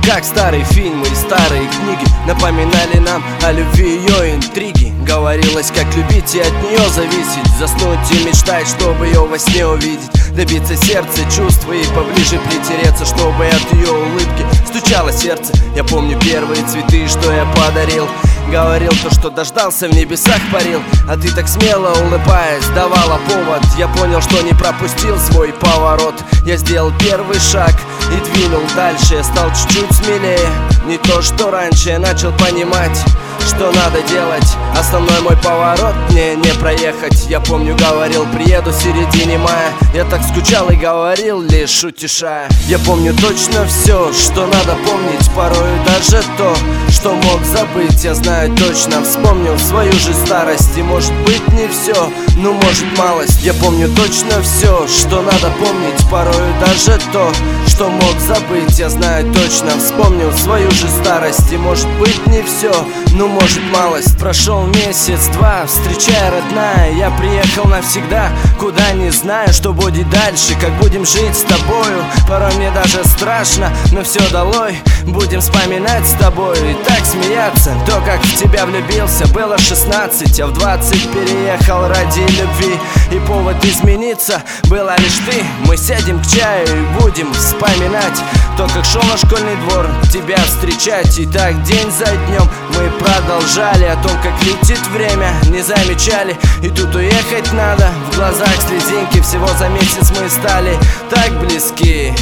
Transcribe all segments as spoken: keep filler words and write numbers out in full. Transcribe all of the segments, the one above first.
как старые фильмы и старые книги напоминали нам о любви, ее интриги. Говорилось, как любить и от нее зависеть, заснуть и мечтать, чтобы ее во сне увидеть, добиться сердца, чувства и поближе притереться, чтобы от ее улыбки стучало сердце. Я помню первые цветы, что я подарил. Говорил то, что дождался, в небесах парил. А ты так смело, улыбаясь, давала повод. Я понял, что не пропустил свой поворот. Я сделал первый шаг и двинул дальше. Я стал чуть-чуть смелее, не то, что раньше. Я начал понимать, что надо делать. Основной мой поворот мне не проехать. Я помню, говорил, приеду в середине мая. Я так скучал и говорил, лишь утешая. Я помню точно все, что надо помнить, порою даже то, что мог забыть. Я знаю точно, вспомнил свою же старость. И может быть не все, ну может малость. Я помню точно все, что надо помнить, порою даже то, что мог забыть. Я знаю точно, вспомнил свою же старость. И может быть не все, ну может малость. Прошел месяц-два, встречая родная. Я приехал навсегда, куда не знаю, что будет дальше, как будем жить с тобою. Порой мне даже страшно, но все долой. Будем вспоминать с тобой и так смеяться. То, как в тебя влюбился, было шестнадцать, а в двадцать переехал ради любви. И повод измениться была лишь ты. Мы сядем к чаю и будем вспоминать то, как шел на школьный двор тебя встречать. И так день за днем мы продолжали о том, как летит время, не замечали. И тут уехать надо, в глазах слезинки. Всего за месяц мы стали так близки.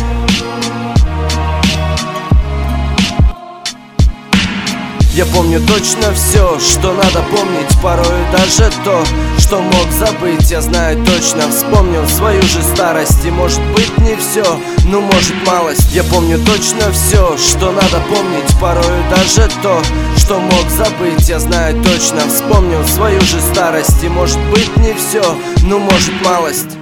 Я помню точно все, что надо помнить, порою даже то, что мог забыть. Я знаю точно, вспомнил свою же старость. И может быть не все, ну может малость. Я помню точно все, что надо помнить, порою даже то, что мог забыть. Я знаю точно, вспомнил свою же старость. И может быть не все, ну может малость.